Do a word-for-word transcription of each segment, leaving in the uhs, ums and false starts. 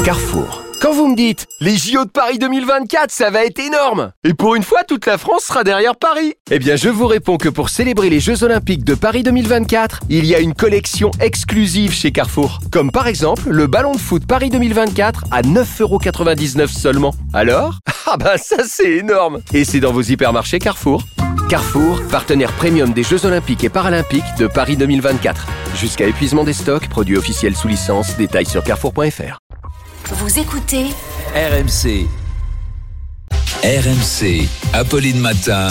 Carrefour. Quand vous me dites « Les J O de Paris deux mille vingt-quatre, ça va être énorme !» Et pour une fois, toute la France sera derrière Paris. Eh bien, je vous réponds que pour célébrer les Jeux Olympiques de Paris deux mille vingt-quatre, il y a une collection exclusive chez Carrefour. Comme par exemple, le ballon de foot Paris deux mille vingt-quatre à neuf euros quatre-vingt-dix-neuf seulement. Alors ? Ah ben ça, c'est énorme ! Et c'est dans vos hypermarchés Carrefour. Carrefour, partenaire premium des Jeux Olympiques et Paralympiques de Paris deux mille vingt-quatre. Jusqu'à épuisement des stocks, produits officiels sous licence, détails sur carrefour point f r. Vous écoutez R M C. R M C. Apolline Matin.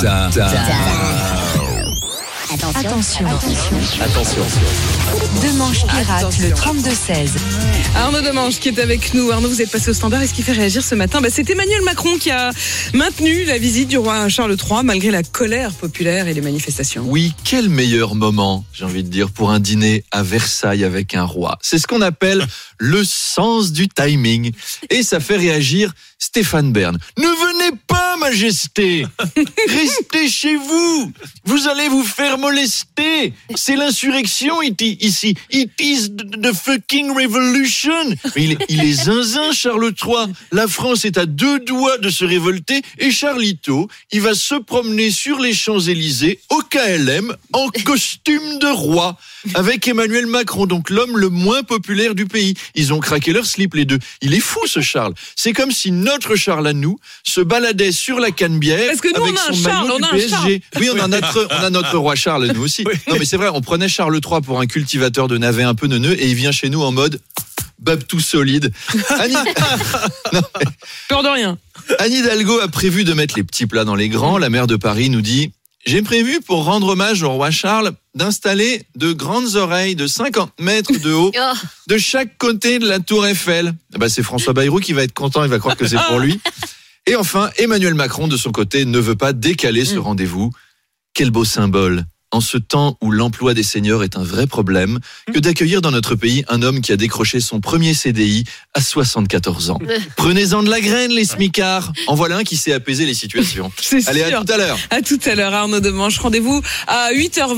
Attention, attention, Attention. Demanche pirate, le trente-deux seize. Arnaud Demanche qui est avec nous. Arnaud, vous êtes passé au standard et ce qui fait réagir ce matin, bah, c'est Emmanuel Macron qui a maintenu la visite du roi Charles trois malgré la colère populaire et les manifestations. Oui, quel meilleur moment, j'ai envie de dire, pour un dîner à Versailles avec un roi. C'est ce qu'on appelle le sens du timing. Et ça fait réagir Stéphane Bern. Ne venez pas, Majesté. Restez chez vous. Vous allez vous faire molester. C'est l'insurrection ici. It is the fucking revolution. Mais il est, il est zinzin, Charles trois. La France est à deux doigts de se révolter et Charlito, il va se promener sur les Champs-Élysées au K L M en costume de roi avec Emmanuel Macron, donc l'homme le moins populaire du pays. Ils ont craqué leur slip les deux. Il est fou ce Charles. C'est comme si notre Charles à nous se baladait sur la Canebière Parce que nous, avec on a un son Charles, maillot on du a un P S G. Charles. Oui, on a notre, on a notre roi Charles nous aussi. Non mais c'est vrai, on prenait Charles trois pour un cultivateur de navets un peu neuneux et il vient chez nous en mode bab tout solide. Annie... non, mais... Peur de rien. Anne Hidalgo a prévu de mettre les petits plats dans les grands. La maire de Paris nous dit: j'ai prévu, pour rendre hommage au roi Charles, d'installer de grandes oreilles de cinquante mètres de haut de chaque côté de la tour Eiffel. Bah, c'est François Bayrou qui va être content, il va croire que c'est pour lui. Et enfin, Emmanuel Macron, de son côté, ne veut pas décaler ce rendez-vous. Quel beau symbole, en ce temps où l'emploi des seniors est un vrai problème, que d'accueillir dans notre pays un homme qui a décroché son premier C D I à soixante-quatorze ans. Prenez-en de la graine, les smicards. En voilà un qui sait apaiser les situations. C'est Allez, sûr. à tout à l'heure. À tout à l'heure, Arnaud Demanche. Rendez-vous à huit heures vingt.